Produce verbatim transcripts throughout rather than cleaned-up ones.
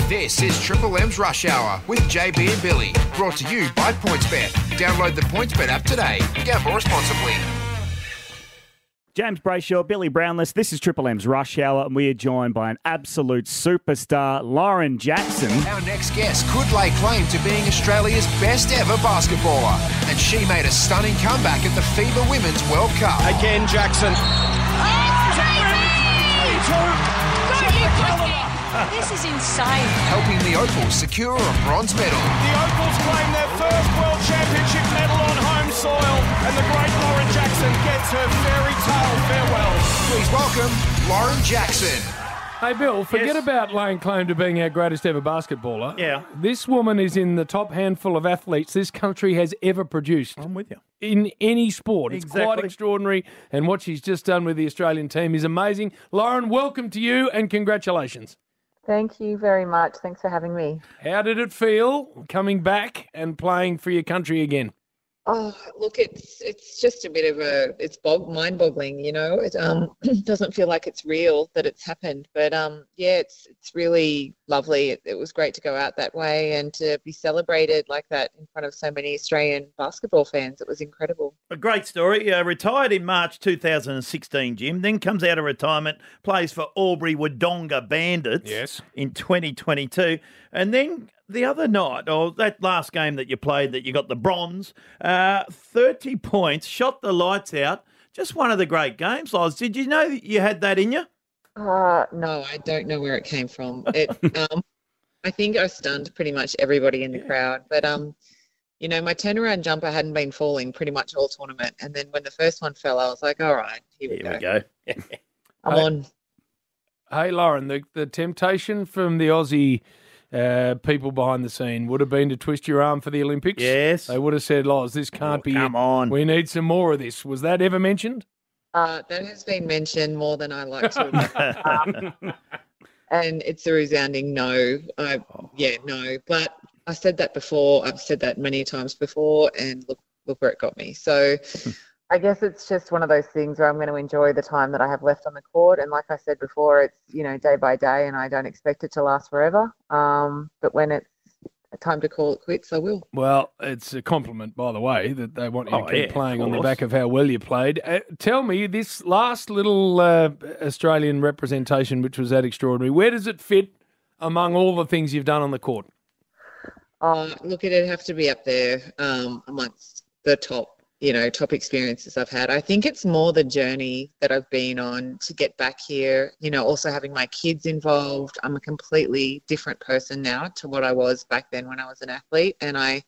This is Triple M's Rush Hour with J B and Billy, brought to you by PointsBet. Download the PointsBet app today. Gamble responsibly. James Brayshaw, Billy Brownless. This is Triple M's Rush Hour, and we are joined by an absolute superstar, Lauren Jackson. Our next guest could lay claim to being Australia's best ever basketballer, and she made a stunning comeback at the FIBA Women's World Cup. Again, Jackson. This is insane. Helping the Opals secure a bronze medal. The Opals claim their first World Championship medal on home soil, and the great Lauren Jackson gets her fairy tale farewell. Please welcome Lauren Jackson. Hey, Bill, forget Yes. about laying claim to being our greatest ever basketballer. Yeah. This woman is in the top handful of athletes this country has ever produced. I'm with you. In any sport. It's quite Exactly. extraordinary, and what she's just done with the Australian team is amazing. Lauren, welcome to you, and congratulations. Thank you very much. Thanks for having me. How did it feel coming back and playing for your country again? Oh, look, it's it's just a bit of a it's bog, mind-boggling, you know. It um doesn't feel like it's real that it's happened, but um yeah, it's it's really lovely. It, it was great to go out that way and to be celebrated like that in front of so many Australian basketball fans. It was incredible. A great story. Uh, retired in March two thousand sixteen, Jim. Then comes out of retirement, plays for Albury Wodonga Bandits Yes. in twenty twenty-two. And then the other night, or that last game that you played that you got the bronze, uh, thirty points, shot the lights out. Just one of the great games, Loz. Did you know that you had that in you? Uh no, I don't know where it came from. It um I think I stunned pretty much everybody in the crowd, but um you know, my turnaround jumper hadn't been falling pretty much all tournament. And then when the first one fell, I was like, all right, here we Here we go. go. I'm Hey. on. Hey, Lauren, the, the temptation from the Aussie uh, people behind the scene would have been to twist your arm for the Olympics. Yes. They would have said, Loz, this can't Oh, be come it. on. We need some more of this. Was that ever mentioned? Uh, that has been mentioned more than I like to admit. um, and it's a resounding no. I, yeah, no. But I said that before. I've said that many times before, and look, look where it got me. So I guess it's just one of those things where I'm going to enjoy the time that I have left on the court. And like I said before, it's, you know, day by day, and I don't expect it to last forever. Um, but when it's time to call it quits, I will. Well, it's a compliment, by the way, that they want you Oh, to keep yeah, playing of on the course. back of how well you played. Uh, tell me, this last little uh, Australian representation, which was that extraordinary, where does it fit among all the things you've done on the court? Uh, look, it'd have to be up there um, amongst the top, you know, top experiences I've had. I think it's more the journey that I've been on to get back here, you know, also having my kids involved. I'm a completely different person now to what I was back then when I was an athlete. And I,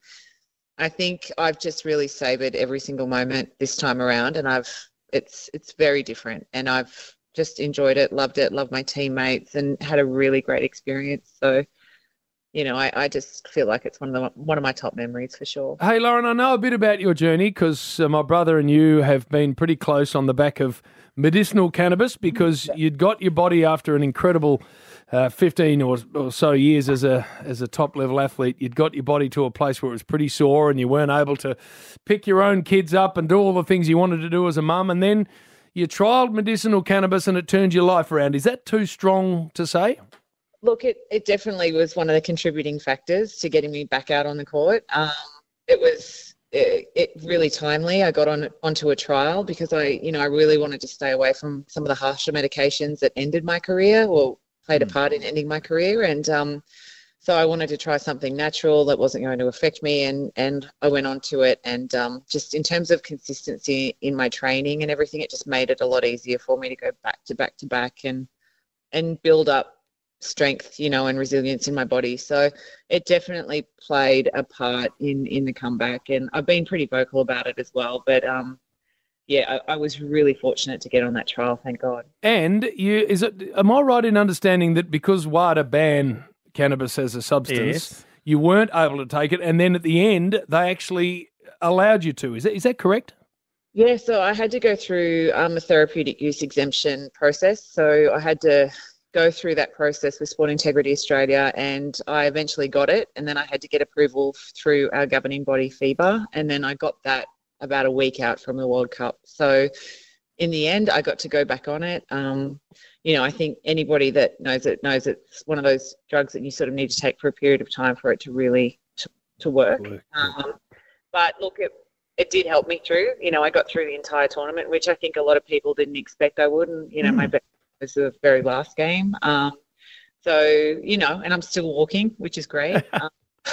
I think I've just really savored every single moment this time around, and I've, it's, it's very different, and I've just enjoyed it, loved it, loved my teammates, and had a really great experience. So, you know, I, I just feel like it's one of the one of my top memories for sure. Hey, Lauren, I know a bit about your journey because uh, my brother and you have been pretty close on the back of medicinal cannabis because you'd got your body after an incredible uh, fifteen or, or so years as a as a top-level athlete. You'd got your body to a place where it was pretty sore and you weren't able to pick your own kids up and do all the things you wanted to do as a mum, and then you trialled medicinal cannabis and it turned your life around. Is that too strong to say? Look, it, it definitely was one of the contributing factors to getting me back out on the court. Um, it was it, it really timely. I got on onto a trial because I, you know, I really wanted to stay away from some of the harsher medications that ended my career or played a part in ending my career. And um, so I wanted to try something natural that wasn't going to affect me. And, and I went onto it. And um, just in terms of consistency in my training and everything, it just made it a lot easier for me to go back to back to back and and build up strength, you know, and resilience in my body. So it definitely played a part in, in the comeback, and I've been pretty vocal about it as well. But um, yeah, I, I was really fortunate to get on that trial, thank God. And you is it? Am I right in understanding that because WADA banned cannabis as a substance, Yes. you weren't able to take it, and then at the end they actually allowed you to? Is that is that correct? Yeah, so I had to go through um, a therapeutic use exemption process. So I had to go through that process with Sport Integrity Australia, and I eventually got it. And then I had to get approval through our governing body, FIBA, and then I got that about a week out from the World Cup. So in the end, I got to go back on it. Um, you know, I think anybody that knows it knows it's one of those drugs that you sort of need to take for a period of time for it to really to, to work. Work, Um, but look, it, it did help me through. You know, I got through the entire tournament, which I think a lot of people didn't expect I would. And, you know, my best was the very last game. Um, so, you know, and I'm still walking, which is great. um,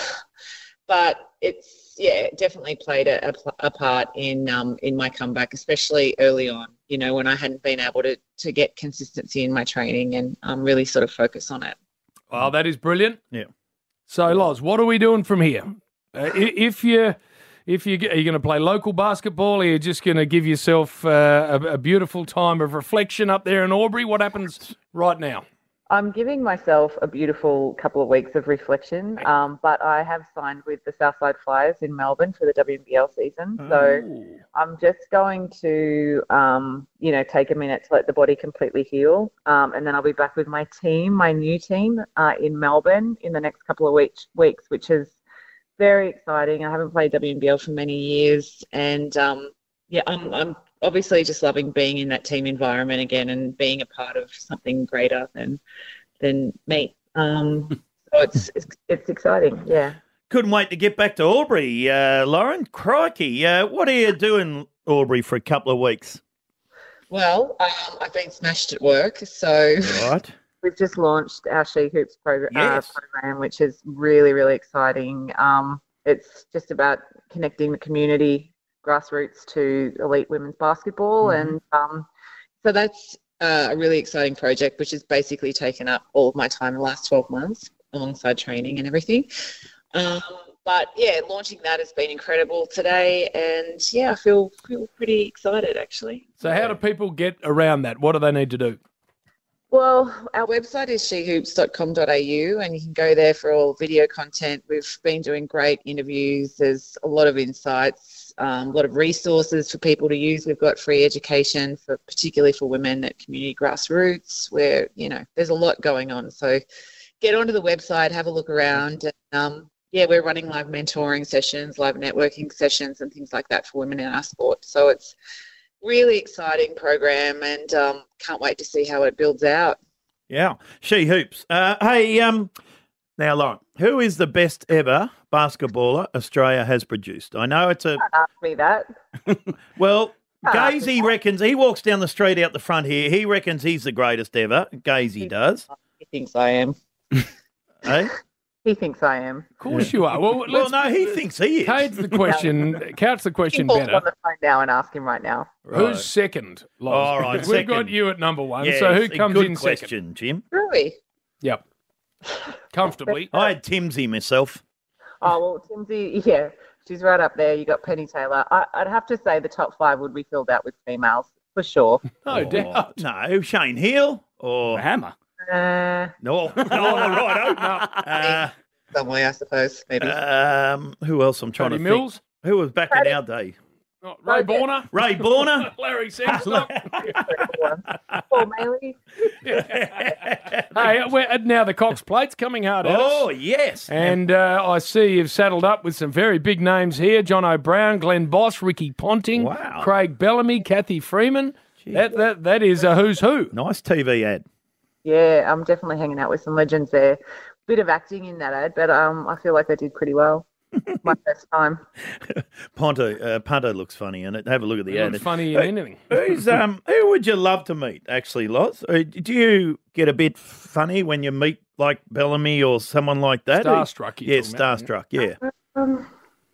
but it's, yeah, it definitely played a, a, a part in um, in my comeback, especially early on, you know, when I hadn't been able to, to get consistency in my training and um, really sort of focus on it. Well, that is brilliant. Yeah. So, Loz, what are we doing from here? Uh, i- if you, if you, are you going to play local basketball, or are you just going to give yourself uh, a, a beautiful time of reflection up there in Albury? What happens right now? I'm giving myself a beautiful couple of weeks of reflection, um, but I have signed with the Southside Flyers in Melbourne for the W N B L season. So I'm just going to, um, you know, take a minute to let the body completely heal, um, and then I'll be back with my team, my new team, uh, in Melbourne in the next couple of weeks, weeks, which is very exciting. I haven't played W N B L for many years, and um, yeah, I'm, I'm obviously just loving being in that team environment again and being a part of something greater than than me. Um, so it's, it's it's exciting, yeah. Couldn't wait to get back to Albury, uh, Lauren. Crikey, uh, what are you doing, Albury, for a couple of weeks? Well, um, I've been smashed at work, so Right. we've just launched our She Hoops progr- Yes. uh, program, which is really, really exciting. Um, it's just about connecting the community, grassroots to elite women's basketball. Mm-hmm. And um, so that's uh, a really exciting project, which has basically taken up all of my time in the last twelve months alongside training and everything. Um, but, yeah, launching that has been incredible today. And, yeah, I feel, feel pretty excited, actually. So how do people get around that? What do they need to do? Well, our website is she hoops dot com dot a u, and you can go there for all video content. We've been doing great interviews. There's a lot of insights, um, a lot of resources for people to use. We've got free education, for particularly for women at community grassroots, where, you know, there's a lot going on. So get onto the website, have a look around. And, um, yeah, we're running live mentoring sessions, live networking sessions and things like that for women in our sport. So it's really exciting program, and um, can't wait to see how it builds out. Yeah, She Hoops. Uh, hey, um, now, Lauren, who is the best ever basketballer Australia has produced? I know it's a... Don't ask me that. Well, Ah. Gazy reckons, he walks down the street out the front here, he reckons he's the greatest ever. Gazy does. He thinks I am. Eh? He thinks I am. Of course you are. Well, Well, let's, no, he thinks he is. Couch the question. Couch the question Call on better. the phone now and ask him right now. Right. Who's second? Loz? All right, Because We've got second. you at number one. Yeah, so who it's a comes good in question, second? Jim. Really? Yep. Comfortably. I had Timsy myself. Oh, well, Timsy, yeah, she's right up there. You got Penny Taylor. I, I'd have to say the top five would be filled out with females, for sure. No doubt. Oh, no, Shane Hill or... Hammer. Uh, No, no, right. Uh, somewhere, I suppose, maybe. um, who else I'm trying Tony to Mills. think? Who was back in our day? Oh, Ray Borner. Ray Borner. Larry Sexton. Paul Maley. Hey, we're, and now the Cox Plate's coming hard at us. Oh, yes. And uh, I see you've saddled up with some very big names here. John O'Brien, Glenn Boss, Ricky Ponting, Wow. Craig Bellamy, Kathy Freeman. That, that, that is a who's who. Nice T V ad. Yeah, I'm definitely hanging out with some legends there. Bit of acting in that ad, but um, I feel like I did pretty well. My first time. Ponto, uh, Punto looks funny in it. Have a look at the It ad. looks funny in anything. Who's um? Who would you love to meet? Actually, Loz, Uh, do you get a bit funny when you meet like Bellamy or someone like that? Starstruck, you're Yeah, talking about, starstruck. Yeah. Um,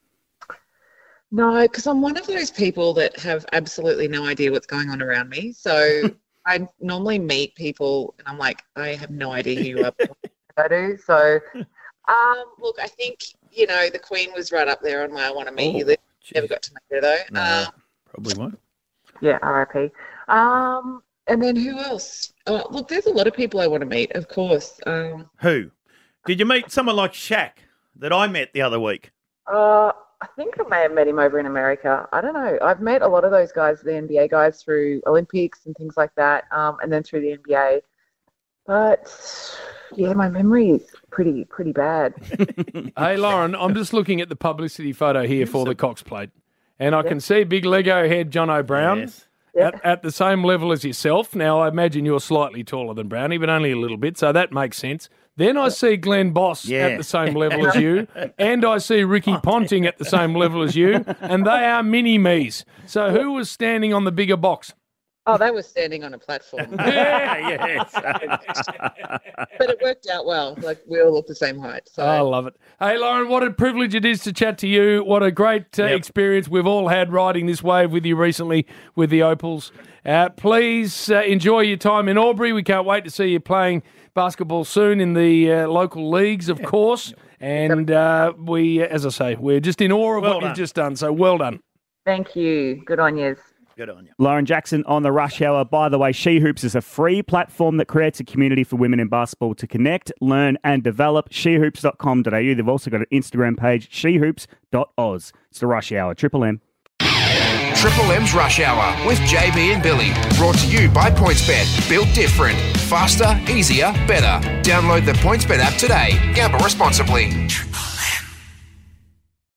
no, because I'm one of those people that have absolutely no idea what's going on around me. So I normally meet people and I'm like, I have no idea who you are. I do. So, um, look, I think, you know, the Queen was right up there on my I want to meet you Oh, list. gee. Never got to meet her though. No, Um, probably won't. yeah, R I P. Um, and then who else? Oh, look, there's a lot of people I want to meet, of course. Um, Who? Did you meet someone like Shaq that I met the other week? Uh, I think I may have met him over in America. I don't know. I've met a lot of those guys, the N B A guys, through Olympics and things like that, um, and then through the N B A. But yeah, my memory is pretty pretty bad. Hey, Lauren, I'm just looking at the publicity photo here for the Cox Plate, and I can see big Lego head John O'Brien. Yes. at, at the same level as yourself. Now, I imagine you're slightly taller than Brownie, but only a little bit, so that makes sense. Then I see Glenn Boss Yeah. at the same level as you, and I see Ricky Ponting at the same level as you, and they are mini-me's. So who was standing on the bigger box? Oh, they were standing on a platform. yes. But it worked out well. Like, we all look the same height. So. I love it. Hey, Lauren, what a privilege it is to chat to you. What a great uh, Yep. experience we've all had riding this wave with you recently with the Opals. Uh, please uh, enjoy your time in Albury. We can't wait to see you playing basketball soon in the uh, local leagues, of course. And uh, we, as I say, we're just in awe of Well what done. you've just done. So well done. Thank you. Good on you. Good on you. Lauren Jackson on the Rush Hour. By the way, She Hoops is a free platform that creates a community for women in basketball to connect, learn and develop. she hoops dot com dot a u. They've also got an Instagram page, she hoops dot oz. It's the Rush Hour. Triple M. Triple M's Rush Hour with J B and Billy. Brought to you by PointsBet. Built different. Faster, easier, better. Download the PointsBet app today. Gamble responsibly.